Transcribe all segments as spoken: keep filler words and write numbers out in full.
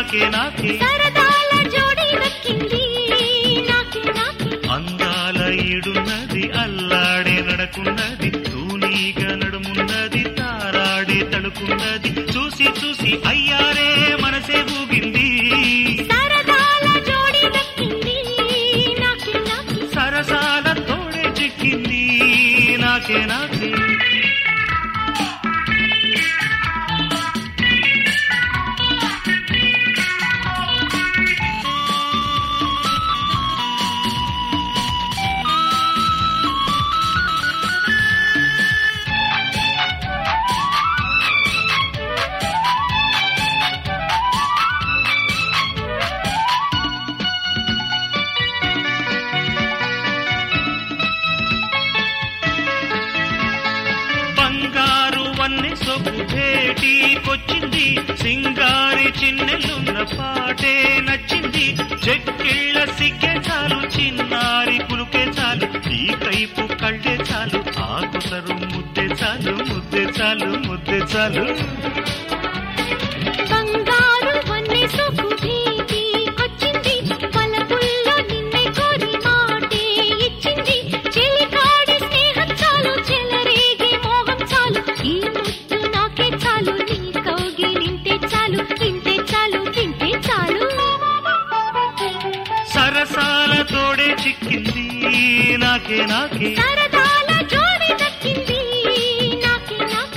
నాకే నాకే సరదాల జోడి దక్కింది నాకే నాకే అందాల ఈడున్నది అల్లాడే నడకున్నది తూనీగా నడుమున్నది తారాడే తడుకున్నది చూసి చూసి అయ్యారే మనసే ఊగింది సరదాల జోడి దక్కింది నాకే నాకే సరసాల తోడే చిక్కింది నాకే నాకే సొప్పు భేటీకొచ్చింది సింగారి చిన్నెలున్న పాటే నచ్చింది చెక్కిళ్ళ సిగ్గే చాలు చిన్నారి కులుకే చాలు ఈ కైపు కళ్ళే చాలు ఆకుసరు ముద్దే చాలు ముద్దే చాలు ముద్దే చాలు బంగారు వన్నె సొప్పు భేటీకొచ్చింది పలపుల్లో నిన్నే కోరి మాటే ఇచ్చింది చెలికాడి స్నేహం చాలు చెలరేగే మోహం చాలు ఈ ముద్దు నాకే చాలు నీ కౌగిలింటే చాలు తింటే చాలు తింటే చాలు సరసాల తోడే చిక్కింది నాకే నాకే సరదాల జోడి దక్కింది నాకే నాకే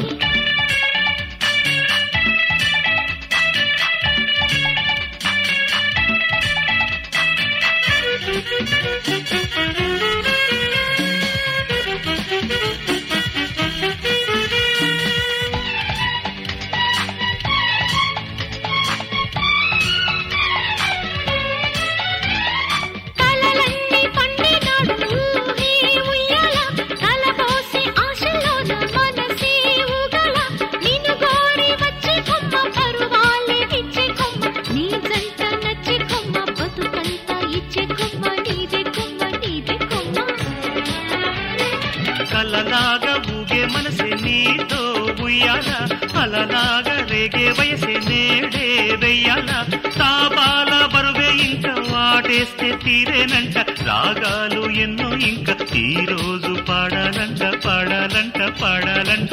కలలన్నీ పండినాడు ఊహే ఉయ్యాల కలబోసి ఆశలోన మనసే ఊగల నిన్ను గోరి వచ్చే కొమ్మ పరువాలే ఇచ్చే కొమ్మ నీ జంట నచ్చే కొమ్మ బతుకంతా ఇచ్చే కొమ్మ నీదే కొమ్మ నీదే కొమ్మ కలలాగా ఊగే మనసే నీతో ఉయ్యాల అలలాగా రేగే వయసే నేడే వెయ్యాల తాపాల బరువే ఇంకా వాటేస్తే తీరేనంట రాగాలు ఎన్నో ఇంకా ఈ రోజు పాడాలంట పాడాలంట పాడాలంట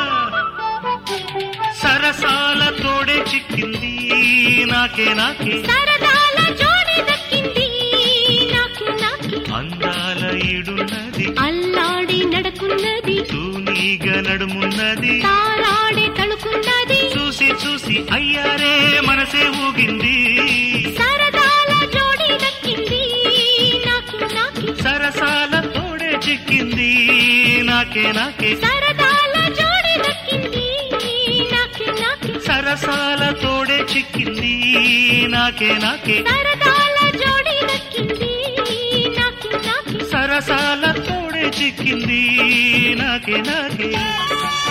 సరసాల తోడే చిక్కింది నాకే నాకే సరదాల జోడి దక్కింది నాకే నాకే అందాల ఈడున్నది అల్లాడి నడకున్నది తూనీగా నడుమున్నది తారాడే తడుకున్నది చూసి చూసి అయ్యారే మనసే ఊగింది సరదాల జోడి దక్కింది నాకే నాకే సరసాల తోడే చిక్కింది నాకే నాకే సరదాల జోడి దక్కింది నాకే నాకే సరసాల తోడే చిక్కింది నాకే నాకే సరదాల జోడి దక్కింది నాకే నాకే సరసాల తోడే చిక్కింది నాకే నాకే